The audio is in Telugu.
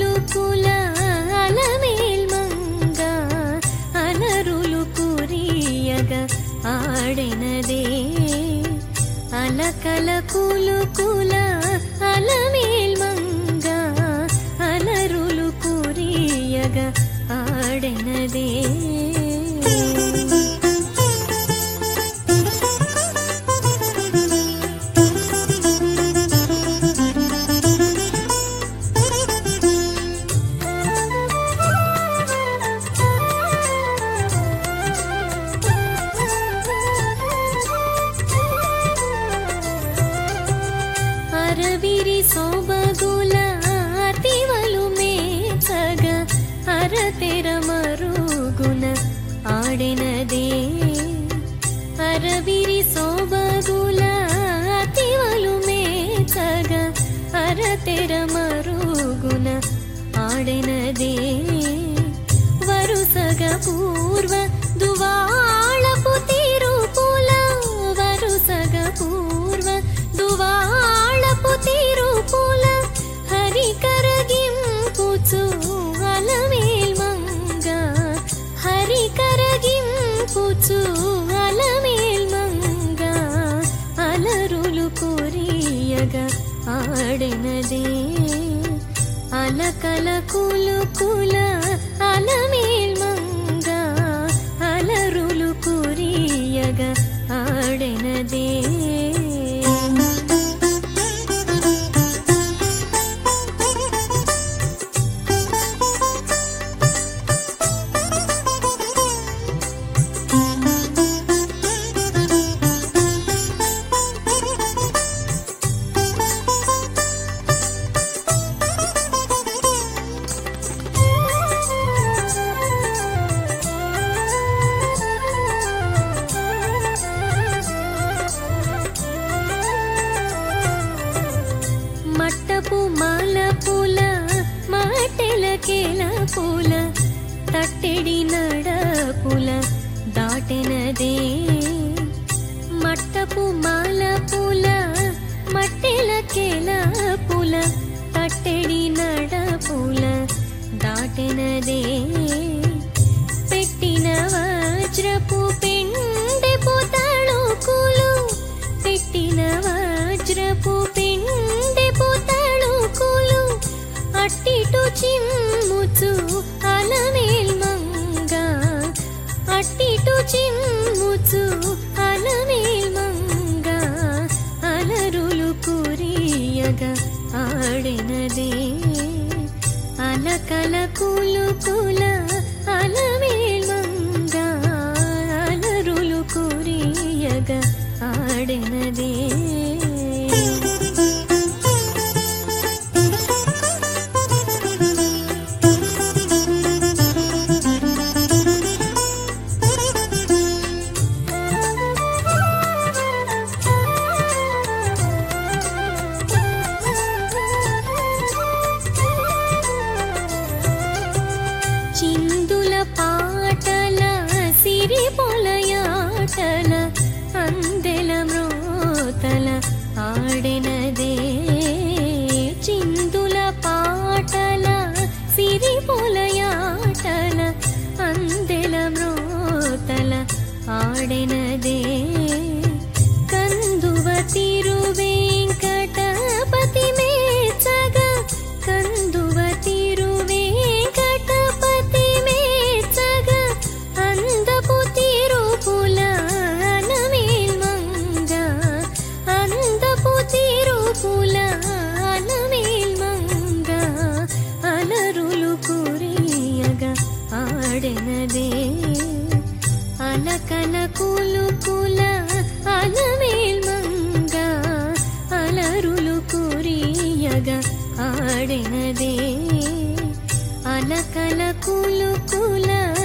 కులుకుల అలమేల్ మంగ అలరులు కురియగ ఆడెనదే అలకల కులుకుల అలమేల్ మంగ అలరులు కురియగ ఆడెనదే అరవిరి సోబగుల అతివలు మేచగ అరతెర మరుగున ఆడెనదే అరవిరి సోబగుల అతివలు మేచగ అరతెర మరుగున ఆడెనదే వరుసగ పూర్వ దువాళపు తిరుపుల వరుసగ పూర్వ దువాళపు తిరుపుల హరి కరగింపుచు అలమేల్ మంగ హరి కరగింపుచు అలమేల్ మంగ అలరులు కురియగ ఆడెనదే అలకల కులుకుల అలమేల్ మంగ అలరులు కురియగ ఆడెనదే మట్టపు మాల పూల మాటెల కేల పూల తట్టెడి నడపుల దాటెనదే మట్టపు మాల పూల మట్టెల కేల పూల తట్టెడి నడపుల దాటెనదే పెట్టిన వజ్రపు పెండెపు తళుకులు పెట్టిన వజ్రపు పెండెపు తళుకులు అట్టిటు చిమ్ముచు అలమేల్ మంగ అట్టిటు చిమ్ముచు అలమేల్ మంగ అలరులు కురియగ ఆడెనదే అలకల కులుకుల అలమేల్ మంగ అలరులు కురియగ ఆడెనదే చిందుల పాటల సిరి పొలయాటల అందెల మ్రోతల ఆడెనదే చిందుల పాటల సిరి పొలయాటల అందెల మ్రోతల ఆడెనదే కందువ తిరువేంకటపతి మేచగ కందువ తిరువేంకటపతి మేచగ అందపు తిరుపుల అలమేల్ మంగ అందపు తిరుపుల అలమేల్ మంగ అలరులు కురియగ ఆడెనదే అలకల కులుకుల అలమేల్ మంగ అలరులు కురియగ ఆడెనదే అలకల కులుకుల